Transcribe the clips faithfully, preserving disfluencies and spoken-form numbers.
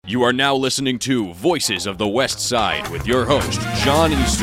You are now listening to Voices of the West Side with your host, John Easter.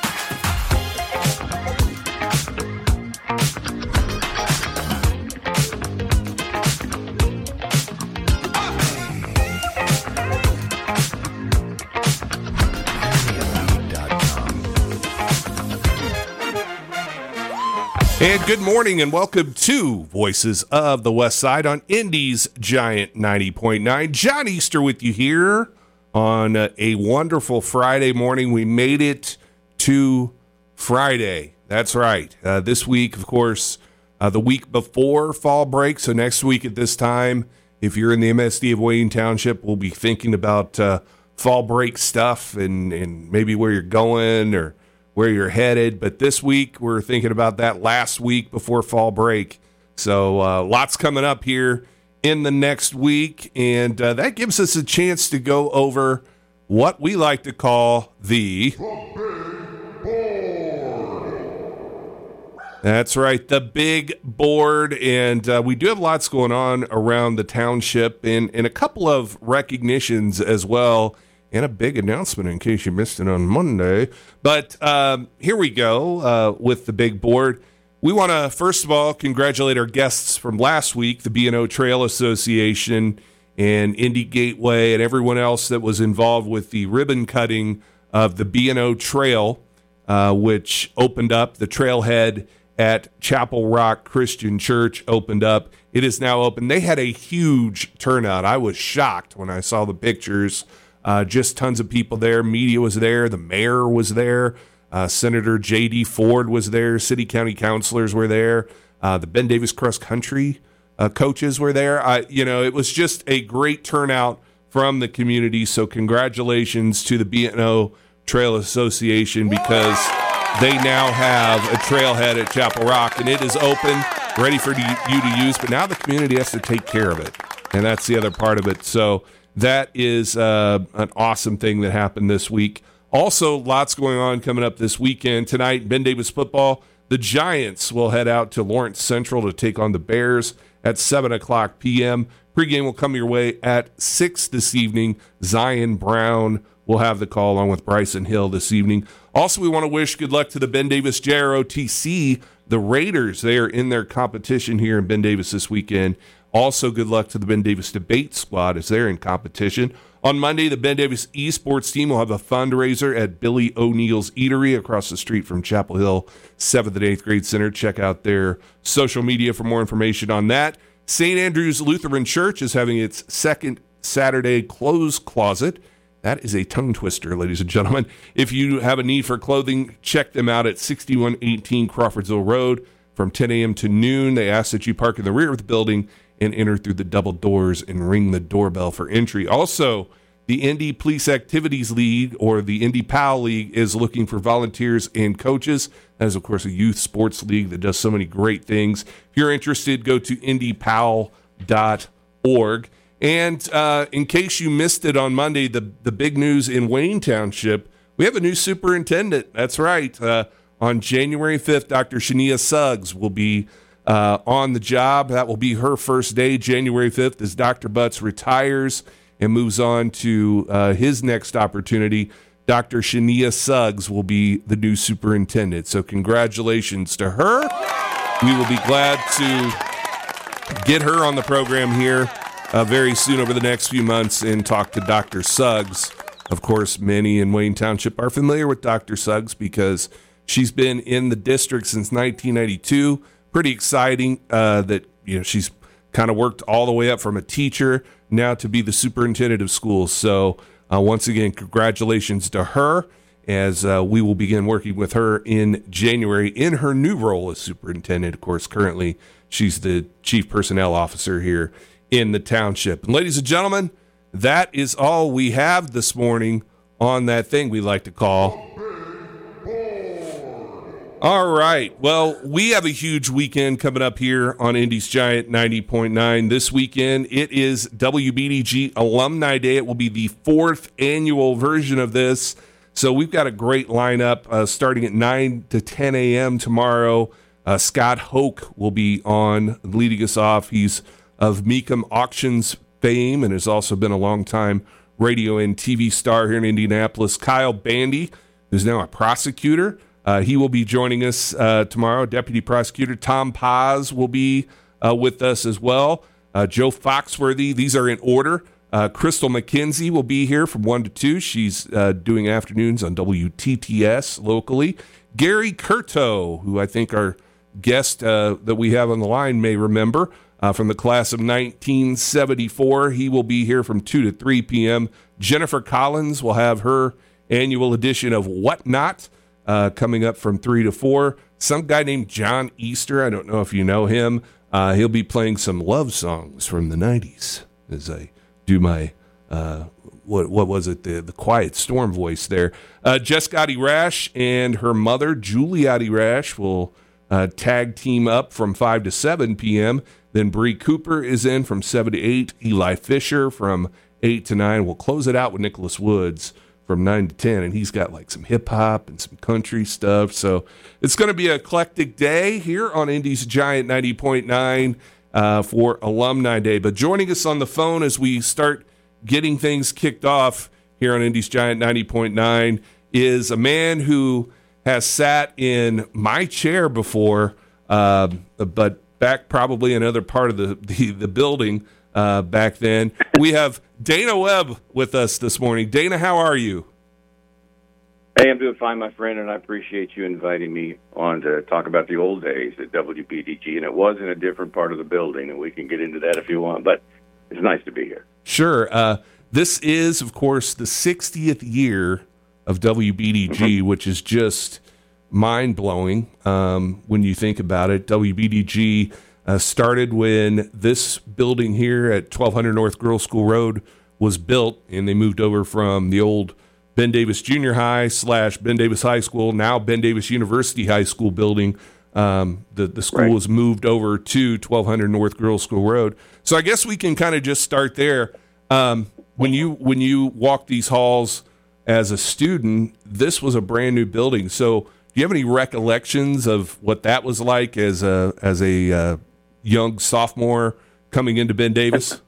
And good morning and welcome to Voices of the West Side on Indy's Giant ninety point nine. John Easter with you here on uh, a wonderful Friday morning. We made it to Friday. That's right. Uh, this week, of course, uh, the week before fall break. So next week at this time, if you're in the M S D of Wayne Township, we'll be thinking about uh, fall break stuff and, and maybe where you're going or where you're headed. But this week, we're thinking about that last week before fall break. So uh, lots coming up here in the next week, and uh, that gives us a chance to go over what we like to call the... the big board. That's right, the big board, and uh, we do have lots going on around the township, and, and a couple of recognitions as well, and a big announcement in case you missed it on Monday. But um, here we go uh, with the big board. We want to, first of all, congratulate our guests from last week, the B and O Trail Association and Indy Gateway and everyone else that was involved with the ribbon cutting of the B and O Trail, uh, which opened up. The trailhead at Chapel Rock Christian Church opened up. It is now open. They had a huge turnout. I was shocked when I saw the pictures. Uh, just tons of people there. Media was there. The mayor was there. Uh, Senator J D Ford was there. City county councilors were there. Uh, the Ben Davis Cross Country uh, coaches were there. I, you know, it was just a great turnout from the community. So congratulations to the B and O Trail Association, because they now have a trailhead at Chapel Rock, and it is open, ready for you to use. But now the community has to take care of it, and that's the other part of it. So that is uh, an awesome thing that happened this week. Also, lots going on coming up this weekend. Tonight, Ben Davis football. The Giants will head out to Lawrence Central to take on the Bears at seven o'clock p.m. Pregame will come your way at six this evening. Zion Brown will have the call along with Bryson Hill this evening. Also, we want to wish good luck to the Ben Davis J R O T C. The Raiders, they are in their competition here in Ben Davis this weekend. Also, good luck to the Ben Davis Debate Squad as they're in competition. On Monday, the Ben Davis esports team will have a fundraiser at Billy O'Neill's Eatery across the street from Chapel Hill seventh and eighth Grade Center. Check out their social media for more information on that. Saint Andrew's Lutheran Church is having its second Saturday clothes closet. That is a tongue twister, ladies and gentlemen. If you have a need for clothing, check them out at sixty-one eighteen Crawfordsville Road from ten a.m. to noon. They ask that you park in the rear of the building and enter through the double doors and ring the doorbell for entry. Also, the Indy Police Activities League, or the Indy P A L League, is looking for volunteers and coaches. That is, of course, a youth sports league that does so many great things. If you're interested, go to indy p a l dot org. And uh, in case you missed it on Monday, the, the big news in Wayne Township, we have a new superintendent. That's right. Uh, on January fifth, Doctor Shania Suggs will be Uh, on the job. That will be her first day, January fifth, as Doctor Butts retires and moves on to uh, his next opportunity. Doctor Shania Suggs will be the new superintendent. So congratulations to her. We will be glad to get her on the program here uh, very soon over the next few months and talk to Doctor Suggs. Of course, many in Wayne Township are familiar with Doctor Suggs because she's been in the district since nineteen ninety-two. Pretty exciting uh, that, you know, she's kind of worked all the way up from a teacher now to be the superintendent of schools. So uh, once again, congratulations to her as uh, we will begin working with her in January in her new role as superintendent. Of course, currently she's the chief personnel officer here in the township. And ladies and gentlemen, that is all we have this morning on that thing we like to call... All right. Well, we have a huge weekend coming up here on Indy's Giant ninety point nine. This weekend, it is W B D G Alumni Day. It will be the fourth annual version of this. So we've got a great lineup uh, starting at nine to ten a.m. tomorrow. Uh, Scott Hoke will be on leading us off. He's of Mecum Auctions fame and has also been a long-time radio and T V star here in Indianapolis. Kyle Bandy, who's now a prosecutor. Uh, he will be joining us uh, tomorrow. Deputy Prosecutor Tom Paz will be uh, with us as well. Uh, Joe Foxworthy, these are in order. Uh, Crystal McKenzie will be here from one to two. She's uh, doing afternoons on W T T S locally. Gary Curto, who I think our guest uh, that we have on the line may remember, uh, from the class of nineteen seventy-four. He will be here from two to three p.m. Jennifer Collins will have her annual edition of Whatnot uh, coming up from three to four. Some guy named John Easter, I don't know if you know him, uh, he'll be playing some love songs from the nineties as I do my, uh, what what was it, the, the Quiet Storm voice there. Uh, Jess Gotti Rash and her mother, Julie Gotti Rash, will uh, tag team up from five to seven p.m. Then Bree Cooper is in from seven to eight. Eli Fisher from eight to nine. We'll close it out with Nicholas Woods from nine to ten, and he's got like some hip-hop and some country stuff. So it's going to be an eclectic day here on Indy's Giant ninety point nine uh, for Alumni Day. But joining us on the phone as we start getting things kicked off here on Indy's Giant ninety point nine is a man who has sat in my chair before, uh, but back probably another part of the, the, the building uh, back then. We have Dana Webb with us this morning. Dana, how are you? Hey, I'm doing fine, my friend, and I appreciate you inviting me on to talk about the old days at W B D G. And it was in a different part of the building, and we can get into that if you want, but it's nice to be here. Sure. Uh, this is, of course, the sixtieth year of W B D G, mm-hmm. which is just mind-blowing um, when you think about it. W B D G uh, started when this building here at twelve hundred North Girls School Road was built, and they moved over from the old Ben Davis Junior High slash Ben Davis High School, now Ben Davis University High School building. Um, the, the school right. was moved over to twelve hundred North Girls School Road. So I guess we can kind of just start there. Um, when you when you walk these halls as a student, this was a brand new building. So do you have any recollections of what that was like as a as a uh, young sophomore coming into Ben Davis?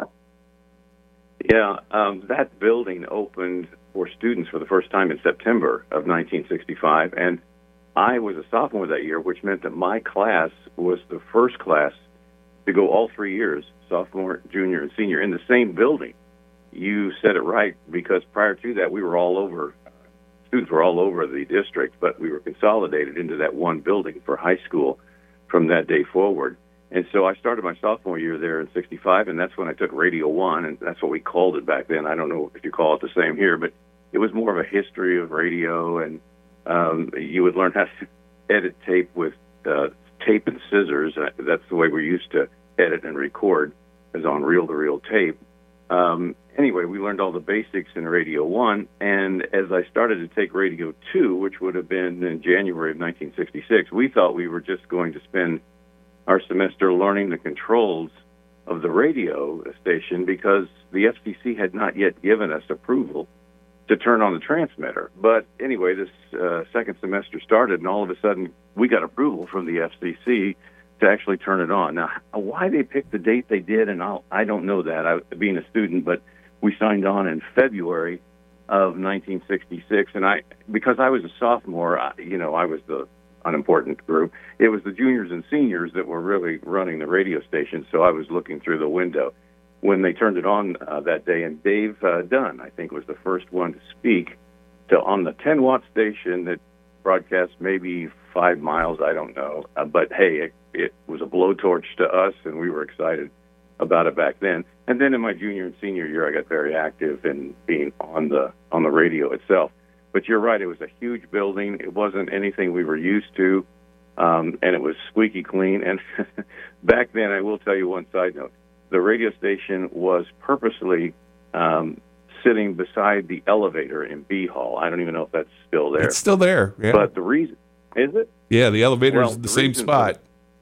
Yeah, um, that building opened for students for the first time in September of nineteen sixty-five, and I was a sophomore that year, which meant that my class was the first class to go all three years, sophomore, junior, and senior, in the same building. You said it right, because prior to that, we were all over, students were all over the district, but we were consolidated into that one building for high school from that day forward. And so I started my sophomore year there in sixty-five, and that's when I took Radio One, and that's what we called it back then. I don't know if you call it the same here, but it was more of a history of radio, and um, you would learn how to edit tape with uh, tape and scissors. Uh, that's the way we used to edit and record, is on reel-to-reel tape. Um, anyway, we learned all the basics in Radio One, and as I started to take Radio Two, which would have been in January of nineteen sixty-six, we thought we were just going to spend our semester learning the controls of the radio station, because the F C C had not yet given us approval to turn on the transmitter. But anyway, this uh, second semester started, and all of a sudden we got approval from the F C C to actually turn it on. Now, why they picked the date they did, and I'll, I don't know that, I, being a student, but we signed on in February of nineteen sixty-six, and I, because I was a sophomore, I, you know, I was the unimportant group. It was the juniors and seniors that were really running the radio station, so I was looking through the window when they turned it on uh, that day, and Dave uh, Dunn, I think, was the first one to speak to on the ten-watt station that broadcast maybe five miles, I don't know, uh, but hey, it, it was a blowtorch to us, and we were excited about it back then. And then in my junior and senior year, I got very active in being on the on the radio itself. But you're right, it was a huge building. It wasn't anything we were used to, um, and it was squeaky clean. And back then, I will tell you one side note, the radio station was purposely um, sitting beside the elevator in B Hall. I don't even know if that's still there. It's still there, yeah. But the reason, is it? Yeah, the elevator well, is the, the same spot.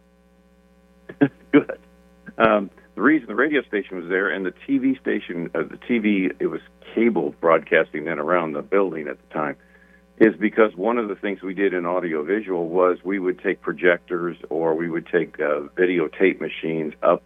Was, good. Um, the reason the radio station was there, and the T V station, uh, the T V, it was cable broadcasting then around the building at the time, is because one of the things we did in audiovisual was we would take projectors, or we would take uh, videotape machines up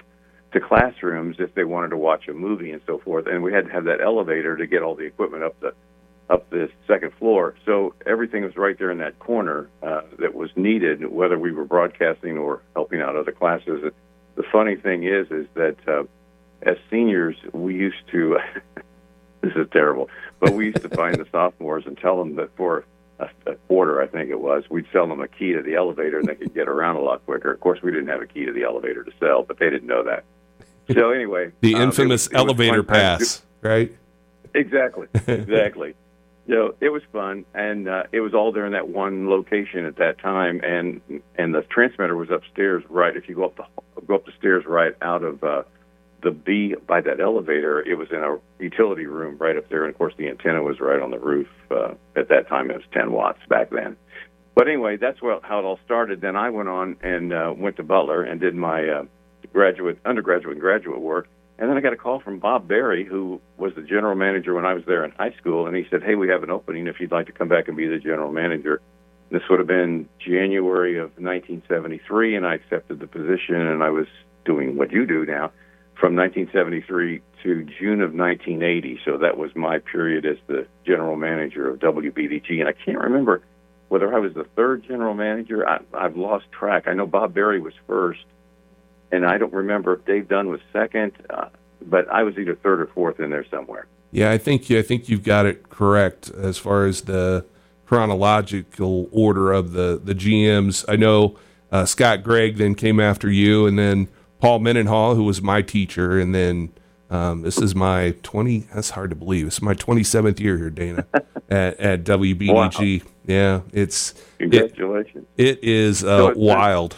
to classrooms if they wanted to watch a movie and so forth. And we had to have that elevator to get all the equipment up the up the second floor. So everything was right there in that corner uh, that was needed, whether we were broadcasting or helping out other classes. The funny thing is, is that uh, as seniors, we used to, this is terrible, but we used to find the sophomores and tell them that for a, a quarter, I think it was, we'd sell them a key to the elevator and they could get around a lot quicker. Of course, we didn't have a key to the elevator to sell, but they didn't know that. So anyway. The um, infamous it was, it elevator pass, right? Exactly, exactly. So it was fun, and uh, it was all there in that one location at that time, and and the transmitter was upstairs. Right, if you go up the go up the stairs right out of uh, the B by that elevator, it was in a utility room right up there, and of course the antenna was right on the roof. Uh, at that time, it was ten watts back then. But anyway, that's what, how it all started. Then I went on and uh, went to Butler and did my uh, graduate, undergraduate, and graduate work. And then I got a call from Bob Berry, who was the general manager when I was there in high school, and he said, hey, we have an opening if you'd like to come back and be the general manager. This would have been January of nineteen seventy-three, and I accepted the position, and I was doing what you do now from nineteen seventy-three to June of nineteen eighty. So that was my period as the general manager of W B D G, and I can't remember whether I was the third general manager. I, I've lost track. I know Bob Berry was first, and I don't remember if Dave Dunn was second, uh, but I was either third or fourth in there somewhere. Yeah, I think I think you've got it correct as far as the chronological order of the, the G Ms. I know uh, Scott Gregg then came after you, and then Paul Mendenhall, who was my teacher, and then um, this is my twenty. That's hard to believe. It's my twenty-seventh year here, Dana, at, at W B D G. Wow. Yeah, it's congratulations. It, it is uh, so wild.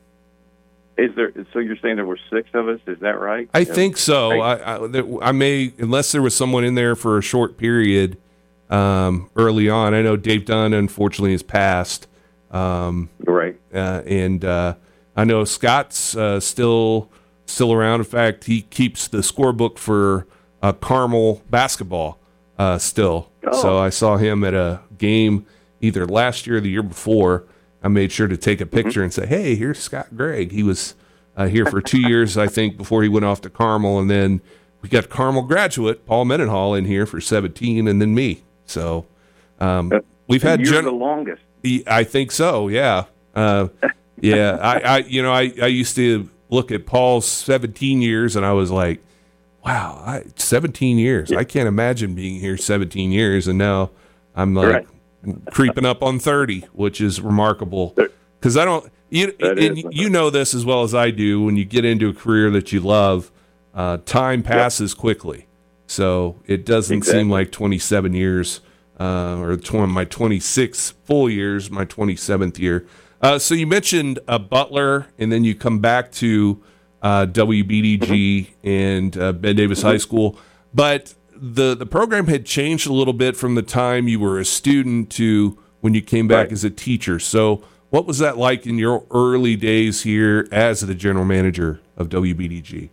Is there? So you're saying there were six of us? Is that right? I think so. I, I, I may, unless there was someone in there for a short period um, early on. I know Dave Dunn, unfortunately, has passed. Um, right. Uh, and uh, I know Scott's uh, still still around. In fact, he keeps the scorebook for uh, Carmel basketball uh, still. Oh. So I saw him at a game either last year or the year before. I made sure to take a picture mm-hmm. and say, hey, here's Scott Gregg. He was uh, here for two years, I think, before he went off to Carmel. And then we got Carmel graduate Paul Mendenhall in here for seventeen, and then me. So um, we've had you're gen- the longest. I think so, yeah. Uh, yeah, I, I, you know, I, I used to look at Paul's seventeen years, and I was like, wow, I, seventeen years. Yeah. I can't imagine being here seventeen years. And now I'm like, right. creeping up on thirty, which is remarkable because I don't, you, and you know this as well as I do, when you get into a career that you love, uh, time passes yep. quickly. So it doesn't exactly. seem like twenty-seven years, uh, or tw- my twenty-six full years, my twenty-seventh year. Uh, so you mentioned uh, Butler, and then you come back to uh, W B D G mm-hmm. and uh, Ben Davis mm-hmm. High School, but the the program had changed a little bit from the time you were a student to when you came back right. as a teacher. So what was that like in your early days here as the general manager of W B D G?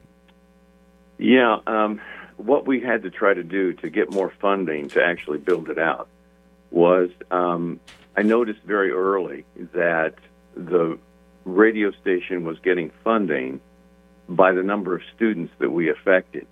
Yeah, um, what we had to try to do to get more funding to actually build it out was um, I noticed very early that the radio station was getting funding by the number of students that we affected.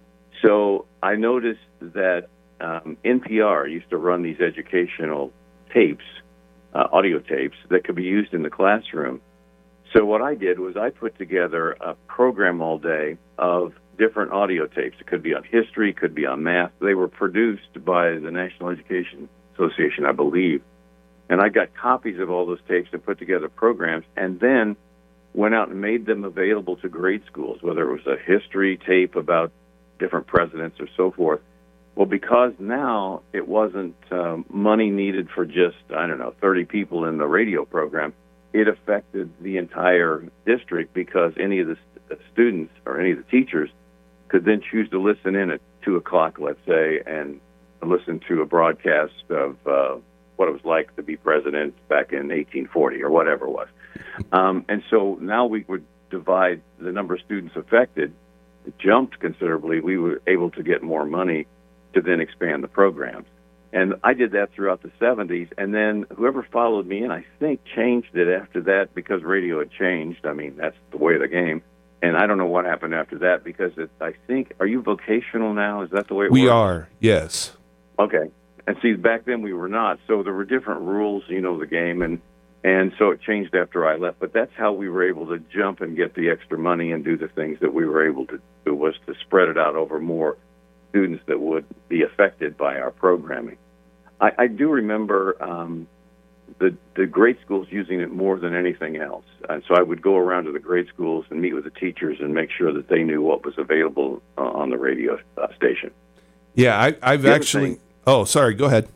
So I noticed that um, N P R used to run these educational tapes, uh, audio tapes, that could be used in the classroom. So what I did was I put together a program all day of different audio tapes. It could be on history, could be on math. They were produced by the National Education Association, I believe. And I got copies of all those tapes and put together programs, and then went out and made them available to grade schools, whether it was a history tape about different presidents or so forth. Well, because now it wasn't um, money needed for just, I don't know, thirty people in the radio program, it affected the entire district because any of the st- students or any of the teachers could then choose to listen in at two o'clock, let's say, and listen to a broadcast of uh, what it was like to be president back in eighteen forty or whatever it was. Um, and so now we would divide the number of students affected. It jumped considerably. We were able to get more money to then expand the programs. And I did that throughout the seventies. And then whoever followed me in, I think, changed it after that because radio had changed. I mean, that's the way of the game. and I don't know what happened after that because it, I think, are you vocational now? Is that the way it we works? We are, yes. Okay. And see, back then we were not, so there were different rules, you know, the game, and and so it changed after I left. But that's how we were able to jump and get the extra money and do the things that we were able to do, was to spread it out over more students that would be affected by our programming. I, I do remember um, the the grade schools using it more than anything else. And so I would go around to the grade schools and meet with the teachers and make sure that they knew what was available uh, on the radio uh, station. Yeah, I, I've the actually... Oh, sorry, go ahead.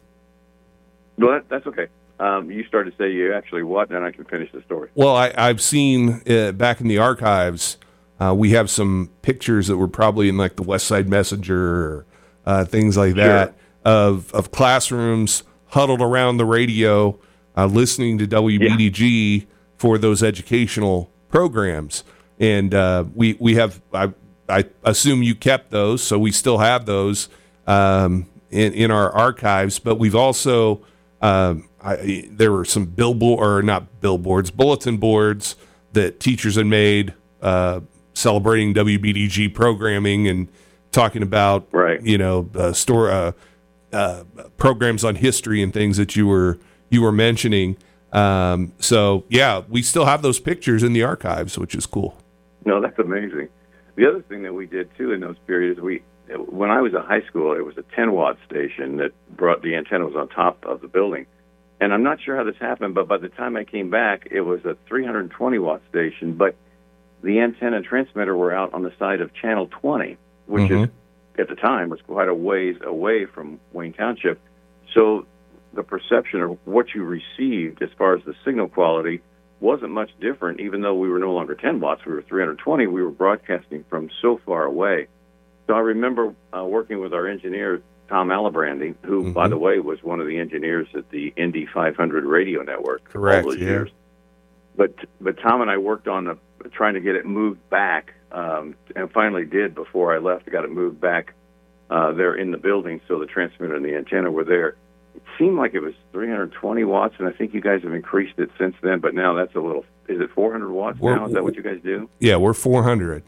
No, that, that's okay. Um, you started to say you actually what, and I can finish the story. Well, I, I've seen uh, back in the archives, uh, we have some pictures that were probably in like the West Side Messenger or uh, things like that Sure. of, of classrooms huddled around the radio, uh, listening to W B D G yeah. for those educational programs. And uh, we, we have, I, I assume you kept those, so we still have those um, in, in our archives, but we've also, um, I, there were some billboard, or not billboards, bulletin boards that teachers had made uh, celebrating W B D G programming and talking about, right. you know, uh, store uh, uh, programs on history and things that you were you were mentioning. Um, so yeah, we still have those pictures in the archives, which is cool. No, that's amazing. The other thing that we did too in those periods, we when I was at high school, it was a ten watt station that brought the antenna was on top of the building. And I'm not sure how this happened, but by the time I came back, it was a three hundred twenty watt station, but the antenna and transmitter were out on the side of channel twenty, which mm-hmm. is, at the time, was quite a ways away from Wayne Township. So the perception of what you received as far as the signal quality wasn't much different, even though we were no longer ten watts, we were three hundred twenty, we were broadcasting from so far away. So I remember uh, working with our engineer, Tom Alabrandy, who, mm-hmm. by the way, was one of the engineers at the Indy five hundred radio network Correct, all those yeah. years. But but Tom and I worked on the, trying to get it moved back, um, and finally did before I left. Got it moved back uh, there in the building, so the transmitter and the antenna were there. It seemed like it was three hundred twenty watts, and I think you guys have increased it since then, but now that's a little, is it four hundred watts we're, now? Is that what you guys do? Yeah, we're four hundred.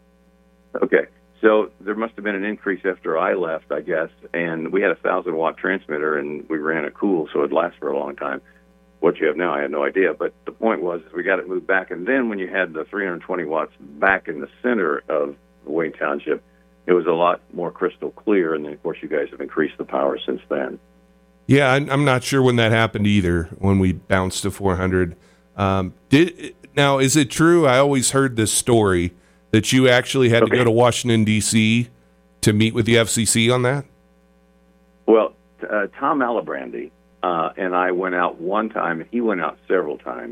Okay. So there must have been an increase after I left, I guess, and we had a one thousand watt transmitter, and we ran it cool, so it'd last for a long time. What you have now, I had no idea, but the point was we got it moved back, and then when you had the three hundred twenty watts back in the center of Wayne Township, it was a lot more crystal clear, and then, of course, you guys have increased the power since then. Yeah, I'm not sure when that happened either, when we bounced to four hundred. Um, did now, is it true? I always heard this story that you actually had okay. to go to Washington, D C to meet with the F C C on that? Well, uh, Tom Alabrandy uh, and I went out one time, and he went out several times.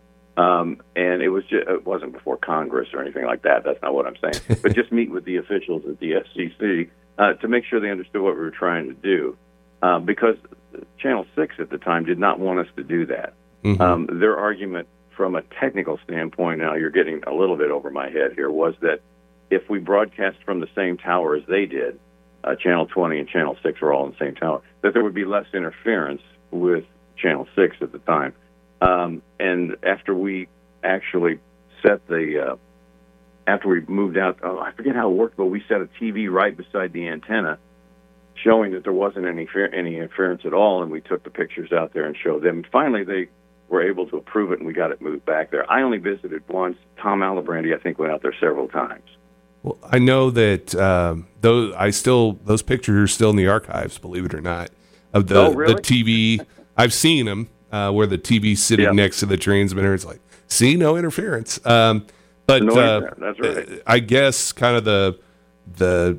Um, and it was just, it wasn't before Congress or anything like that. That's not what I'm saying. But just meet with the officials at the F C C uh, to make sure they understood what we were trying to do. Uh, because Channel six at the time did not want us to do that. Mm-hmm. Um, their argument from a technical standpoint, now you're getting a little bit over my head here, was that if we broadcast from the same tower as they did, uh, Channel twenty and Channel six were all in the same tower, that there would be less interference with Channel six at the time. Um, and after we actually set the, uh, after we moved out, oh, I forget how it worked, but we set a T V right beside the antenna, showing that there wasn't any any interference at all, and we took the pictures out there and showed them. Finally, they were able to approve it, and we got it moved back there. I only visited once. Tom Alabrandy, I think, went out there several times. Well, I know that um, those I still those pictures are still in the archives, believe it or not, of the, oh, really? the T V. I've seen them uh, where the T V's sitting yep. next to the transmitter. It's like, see, no interference. Um, but no uh, interference. That's right. I guess kind of the the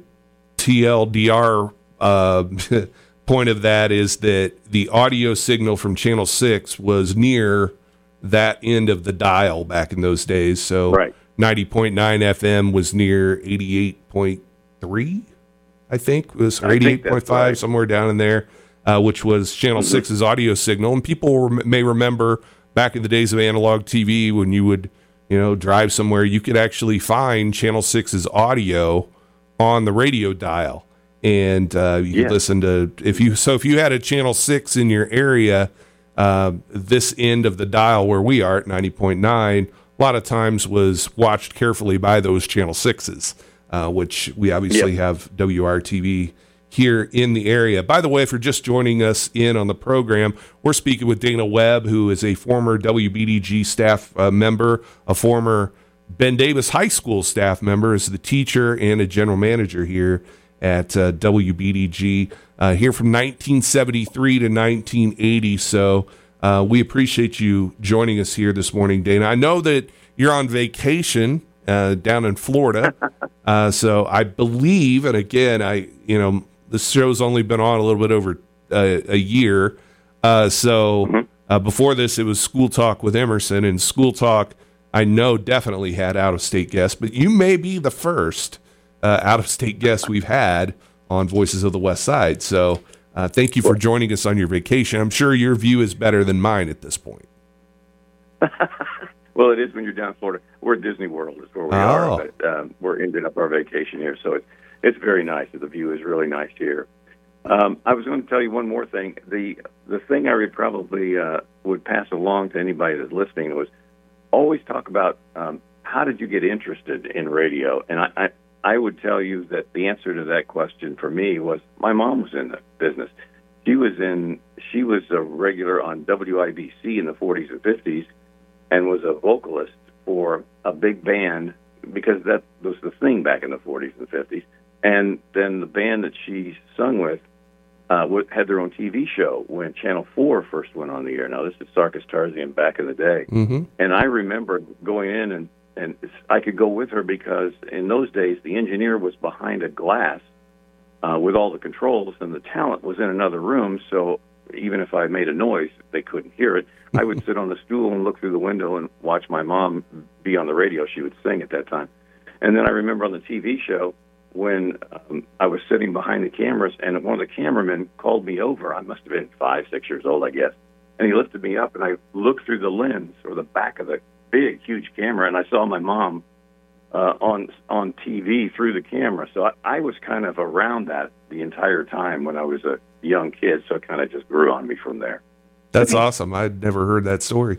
T L D R uh, point of that is that the audio signal from Channel six was near that end of the dial back in those days. So right. ninety point nine F M was near eighty-eight point three, I think, it was or eighty-eight point five, right. somewhere down in there, uh, which was Channel mm-hmm. six's audio signal. And people rem- may remember back in the days of analog T V when you would, you know, drive somewhere, you could actually find Channel six's audio on the radio dial. And uh, you yeah. could listen to, if you, so if you had a Channel six in your area, uh, this end of the dial where we are at ninety point nine, a lot of times was watched carefully by those Channel sixes, uh, which we obviously yep. have W R T V here in the area. By the way, if you're just joining us in on the program, we're speaking with Dana Webb, who is a former W B D G staff uh, member, a former Ben Davis High School staff member, is the teacher and a general manager here at uh, W B D G, uh, here from nineteen seventy-three to nineteen eighty. So uh, we appreciate you joining us here this morning, Dana. I know that you're on vacation uh, down in Florida, uh, so I believe, and again, I you know. The show's only been on a little bit over uh, a year. Uh, so mm-hmm. uh, before this, it was School Talk with Emerson, and School Talk, I know, definitely had out-of-state guests, but you may be the first uh, out-of-state guest we've had on Voices of the West Side. So uh, thank you for joining us on your vacation. I'm sure your view is better than mine at this point. Well, it is when you're down in Florida. We're at Disney World is where we oh. are, but um, we're ending up our vacation here, so it's It's very nice. The view is really nice here. Um, I was going to tell you one more thing. The the thing I would probably uh, would pass along to anybody that's listening was always talk about um, how did you get interested in radio? And I, I, I would tell you that the answer to that question for me was my mom was in the business. She was in. She was a regular on W I B C in the forties and fifties and was a vocalist for a big band because that was the thing back in the forties and fifties. And then the band that she sung with uh, had their own T V show when Channel four first went on the air. Now, this is Sarkis Tarzian back in the day. Mm-hmm. And I remember going in, and, and I could go with her because in those days, the engineer was behind a glass uh, with all the controls, and the talent was in another room. So even if I made a noise, they couldn't hear it. I would sit on the stool and look through the window and watch my mom be on the radio. She would sing at that time. And then I remember on the T V show, when um, I was sitting behind the cameras, and one of the cameramen called me over. I must have been five, six years old, I guess. And he lifted me up, and I looked through the lens or the back of the big, huge camera, and I saw my mom uh, on on T V through the camera. So I, I was kind of around that the entire time when I was a young kid, so it kind of just grew on me from there. That's awesome. I'd never heard that story.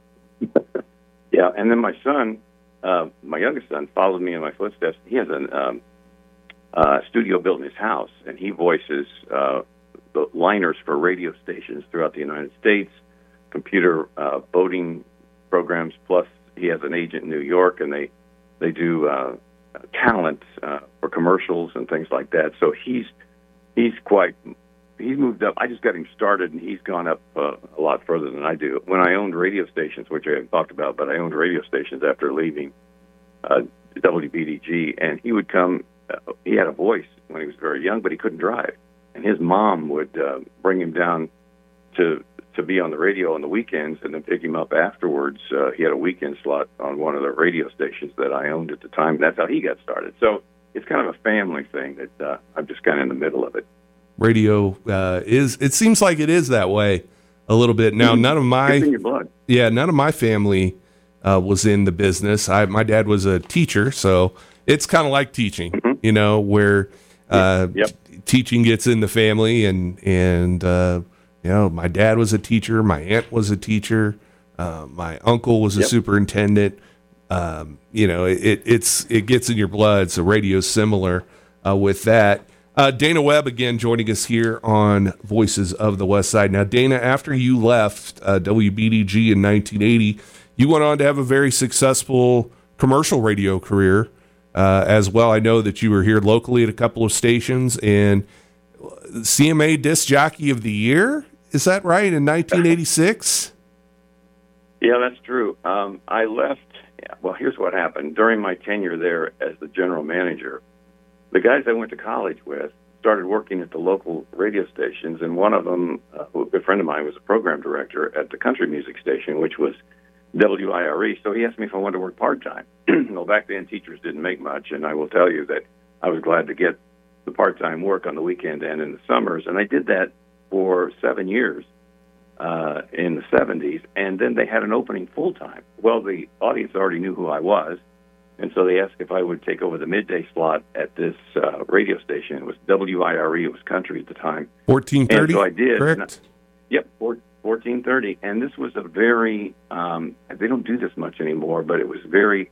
Yeah, and then my son, uh, my youngest son, followed me in my footsteps. He has an... Um, Uh, studio built in his house, and he voices uh, the liners for radio stations throughout the United States, computer uh, voting programs, plus he has an agent in New York, and they, they do uh, talent uh, for commercials and things like that. So he's he's quite, he's moved up. I just got him started, and he's gone up uh, a lot further than I do. When I owned radio stations, which I haven't talked about, but I owned radio stations after leaving uh, W B D G, and he would come. Uh, he had a voice when he was very young, but he couldn't drive. And his mom would uh, bring him down to to be on the radio on the weekends and then pick him up afterwards. Uh, he had a weekend slot on one of the radio stations that I owned at the time. And that's how he got started. So it's kind of a family thing that uh, I'm just kind of in the middle of it. Radio uh, is, it seems like it is that way a little bit. Now, none of my, it's in your blood. Yeah, none of my family uh, was in the business. I, my dad was a teacher, so it's kind of like teaching, mm-hmm. you know, where uh, yep. t- teaching gets in the family, and and uh, you know, my dad was a teacher, my aunt was a teacher, uh, my uncle was a yep. superintendent. Um, you know, it, it's it gets in your blood. So radio's similar uh, with that. Uh, Dana Webb again joining us here on Voices of the West Side. Now, Dana, after you left uh, W B D G in nineteen eighty, you went on to have a very successful commercial radio career. Uh, as well, I know that you were here locally at a couple of stations, and C M A Disc Jockey of the Year, is that right, in nineteen eighty-six? Yeah, that's true. Um, I left, yeah, well, here's what happened. During my tenure there as the general manager, the guys I went to college with started working at the local radio stations, and one of them, uh, a friend of mine, was a program director at the country music station, which was W I R E, so he asked me if I wanted to work part-time. Well, back then, teachers didn't make much, and I will tell you that I was glad to get the part-time work on the weekend and in the summers, and I did that for seven years uh, in the seventies, and then they had an opening full-time. Well, the audience already knew who I was, and so they asked if I would take over the midday slot at this uh, radio station. It was W I R E, it was country at the time. fourteen thirty, and so I did. correct? I, yep, fourteen fourteen thirty, and this was a very, um, they don't do this much anymore, but it was very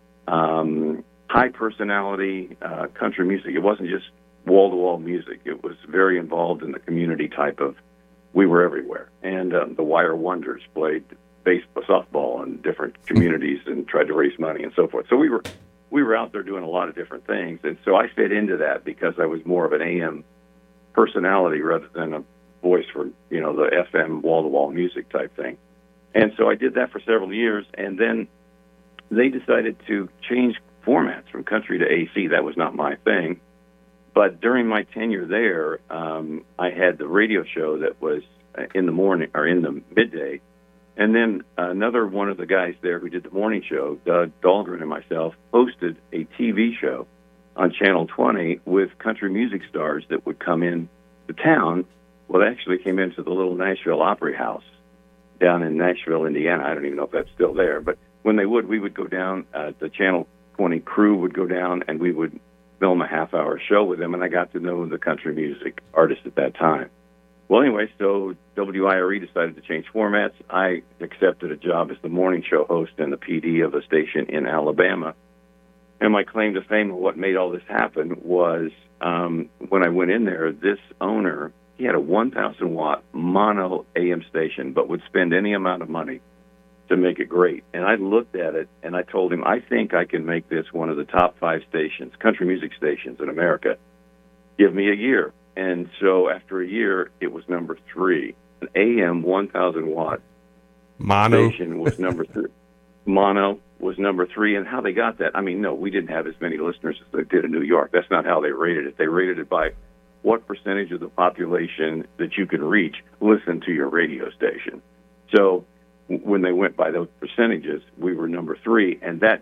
um, high personality uh, country music. It wasn't just wall-to-wall music. It was very involved in the community type of, we were everywhere. And um, the Wire Wonders played baseball, softball in different communities and tried to raise money and so forth. So we were we were out there doing a lot of different things. And so I fit into that because I was more of an A M personality rather than a voice for, you know, the F M wall-to-wall music type thing. And so I did that for several years, and then they decided to change formats from country to A C. That was not my thing. But during my tenure there, um, I had the radio show that was in the morning or in the midday. And then another one of the guys there who did the morning show, Doug Dahlgren and myself, hosted a T V show on Channel twenty with country music stars that would come in to town. Well, they actually came into the little Nashville Opry House down in Nashville, Indiana. I don't even know if that's still there. But when they would, we would go down, uh, the Channel twenty crew would go down, and we would film a half-hour show with them, and I got to know the country music artists at that time. Well, anyway, so W I R E decided to change formats. I accepted a job as the morning show host and the P D of a station in Alabama. And my claim to fame of what made all this happen was um, when I went in there, this owner, he had a one thousand watt mono A M station, but would spend any amount of money to make it great. And I looked at it, and I told him, I think I can make this one of the top five stations, country music stations in America. Give me a year. And so after a year, it was number three. An A M one thousand watt Mono. station was number three. Mono was number three. And how they got that, I mean, no, we didn't have as many listeners as they did in New York. That's not how they rated it. They rated it by what percentage of the population that you can reach listen to your radio station. So when they went by those percentages, we were number three. And that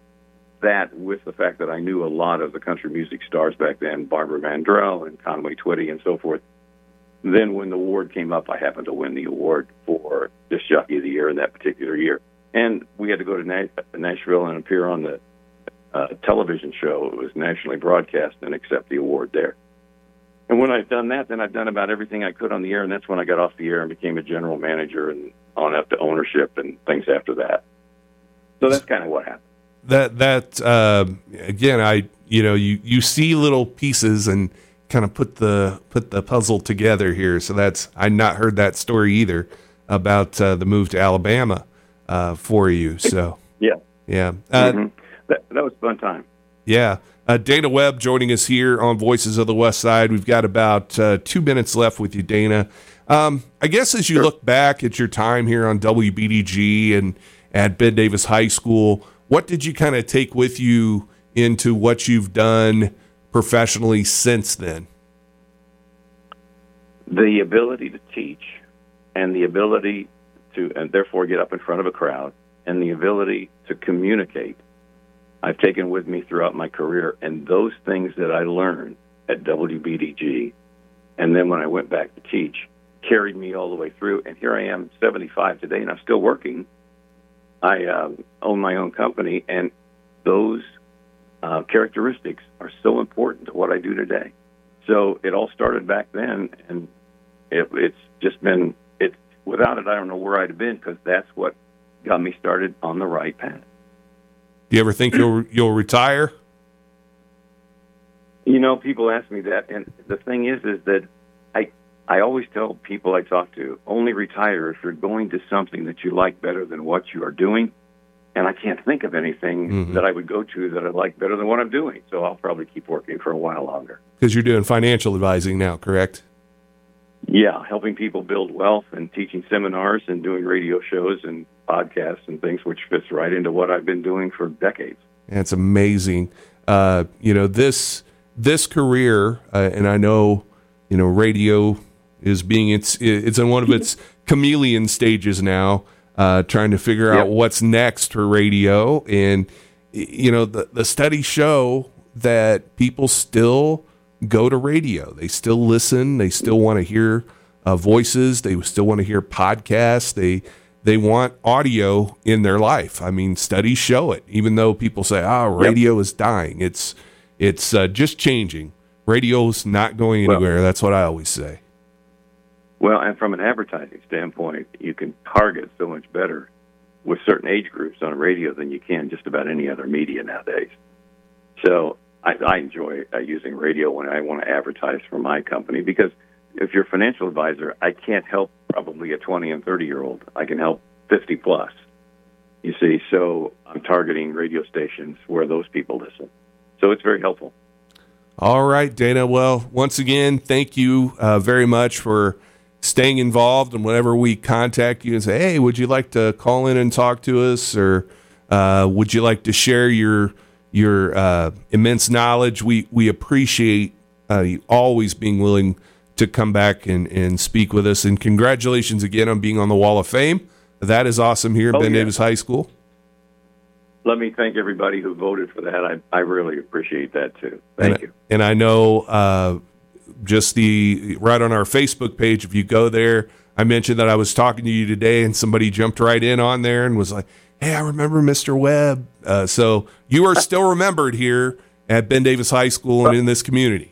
that with the fact that I knew a lot of the country music stars back then, Barbara Mandrell and Conway Twitty and so forth, then when the award came up, I happened to win the award for Disc Jockey of the Year in that particular year. And we had to go to Nash- Nashville and appear on the uh, television show. It was nationally broadcast, and accept the award there. And when I've done that, then I've done about everything I could on the air, and that's when I got off the air and became a general manager and on up to ownership and things after that. So that's kind of what happened. That that uh, again, I you know you, you see little pieces and kind of put the put the puzzle together here. So that's I not heard that story either about uh, the move to Alabama uh, for you. So yeah, yeah, uh, mm-hmm. that that was a fun time. Yeah. Uh, Dana Webb joining us here on Voices of the West Side. We've got about uh, two minutes left with you, Dana. Um, I guess as you sure. look back at your time here on W B D G and at Ben Davis High School, what did you kind of take with you into what you've done professionally since then? The ability to teach and the ability to, and therefore get up in front of a crowd, and the ability to communicate I've taken with me throughout my career, and those things that I learned at W B D G, and then when I went back to teach, carried me all the way through. And here I am, seventy-five today, and I'm still working. I uh, own my own company, and those uh, characteristics are so important to what I do today. So it all started back then, and it, it's just been, it, without it, I don't know where I'd have been, because that's what got me started on the right path. Do you ever think you'll you'll retire? You know, people ask me that, and the thing is, is that I I always tell people I talk to, only retire if you're going to something that you like better than what you are doing. And I can't think of anything mm-hmm. that I would go to that I like better than what I'm doing. So I'll probably keep working for a while longer. Because you're doing financial advising now, correct? Yeah, helping people build wealth and teaching seminars and doing radio shows and podcasts and things, which fits right into what I've been doing for decades. It's amazing. Uh, you know, this this career, uh, and I know, you know, radio is being, it's it's in one of its chameleon stages now, uh, trying to figure yep. out what's next for radio. And, you know, the, the studies show that people still go to radio. They still listen. They still want to hear uh, voices. They still want to hear podcasts. They they want audio in their life. I mean, studies show it. Even though people say, "Ah, oh, radio yep. is dying," it's it's uh, just changing. Radio's not going anywhere. Well, that's what I always say. Well, and from an advertising standpoint, you can target so much better with certain age groups on radio than you can just about any other media nowadays. So I, I enjoy uh, using radio when I want to advertise for my company, because if you're a financial advisor, I can't help probably a twenty and thirty-year-old. I can help fifty plus, you see. So I'm targeting radio stations where those people listen. So it's very helpful. All right, Dana. Well, once again, thank you uh, very much for staying involved. And whenever we contact you and say, hey, would you like to call in and talk to us, or uh, would you like to share your your uh, immense knowledge, we, we appreciate uh, you always being willing to come back and, and speak with us. And congratulations again on being on the Wall of Fame. That is awesome here at oh, Ben yeah. Davis High School. Let me thank everybody who voted for that. I, I really appreciate that, too. Thank and, you. And I know uh, just the right on our Facebook page, if you go there, I mentioned that I was talking to you today, and somebody jumped right in on there and was like, hey, I remember Mister Webb. Uh, so you are still remembered here at Ben Davis High School and in this community.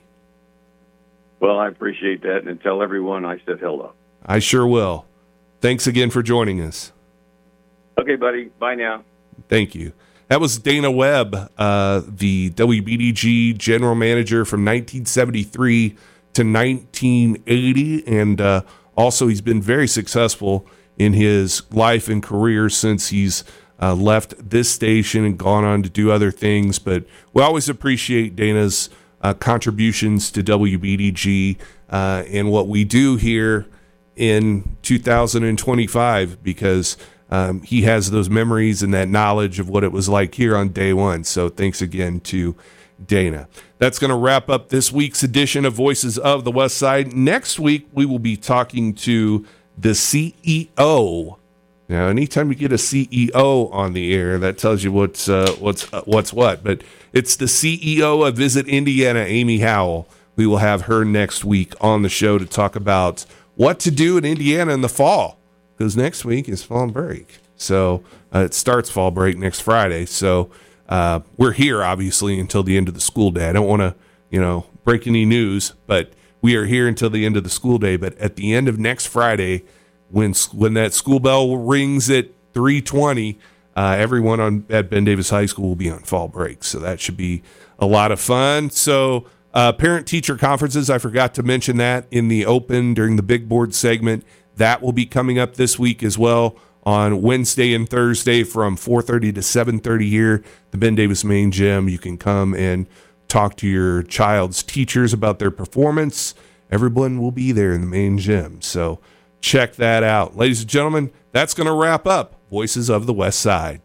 Well, I appreciate that, and tell everyone I said hello. I sure will. Thanks again for joining us. Okay, buddy. Bye now. Thank you. That was Dana Webb, uh, the W B D G general manager from nineteen seventy-three to nineteen eighty, and uh, also he's been very successful in his life and career since he's uh, left this station and gone on to do other things. But we always appreciate Dana's uh, contributions to W B D G uh, and what we do here in two thousand twenty-five, because Um, he has those memories and that knowledge of what it was like here on day one. So thanks again to Dana. That's going to wrap up this week's edition of Voices of the West Side. Next week, we will be talking to the C E O. Now, anytime you get a C E O on the air, that tells you what's uh, what's uh, what's what. But it's the C E O of Visit Indiana, Amy Howell. We will have her next week on the show to talk about what to do in Indiana in the fall, because next week is fall break. So uh, it starts fall break next Friday. So uh, we're here, obviously, until the end of the school day. I don't want to, you know, break any news, but we are here until the end of the school day. But at the end of next Friday, when when that school bell rings at three twenty, uh, everyone on at Ben Davis High School will be on fall break. So that should be a lot of fun. So uh, parent-teacher conferences, I forgot to mention that in the open during the big board segment. That will be coming up this week as well on Wednesday and Thursday from four thirty to seven thirty here at the Ben Davis Main Gym. You can come and talk to your child's teachers about their performance. Everyone will be there in the main gym, so check that out. Ladies and gentlemen, that's going to wrap up Voices of the West Side.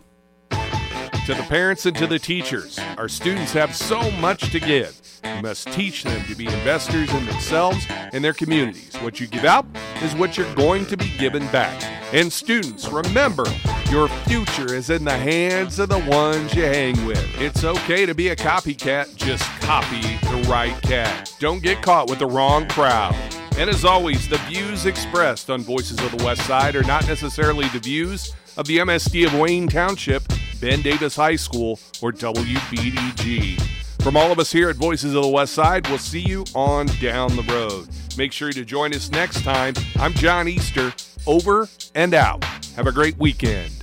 To the parents and to the teachers, our students have so much to give. You must teach them to be investors in themselves and their communities. What you give out is what you're going to be given back. And students, remember, your future is in the hands of the ones you hang with. It's okay to be a copycat, just copy the right cat. Don't get caught with the wrong crowd. And as always, the views expressed on Voices of the West Side are not necessarily the views of the M S D of Wayne Township, Ben Davis High School, or W B D G. From all of us here at Voices of the West Side, we'll see you on down the road. Make sure to join us next time. I'm John Easter, over and out. Have a great weekend.